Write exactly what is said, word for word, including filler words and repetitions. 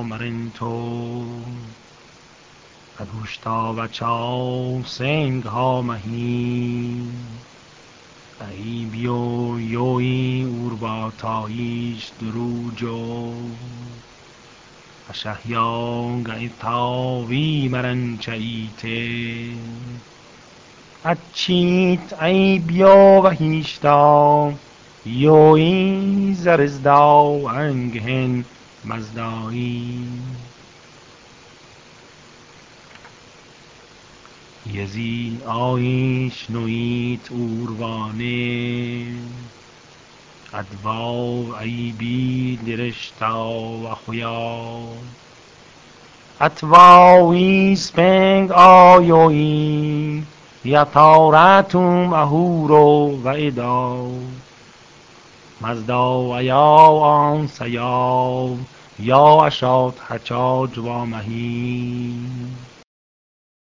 مرنتو Adushta vachao sengha mahi Aibio yoi urbataish drujo Ashahya gaitavi maranchaite Achit aibio vahishta Yoi zarizdao anghen mazdai یزی آیش نویت اوروانه ادواو ای بی درشتا و خویا اتواوی سپنگ آیوی یطارتم اهورو و ایداو مزداو ایاو آن سیاو یا اشاد حجاج و مهی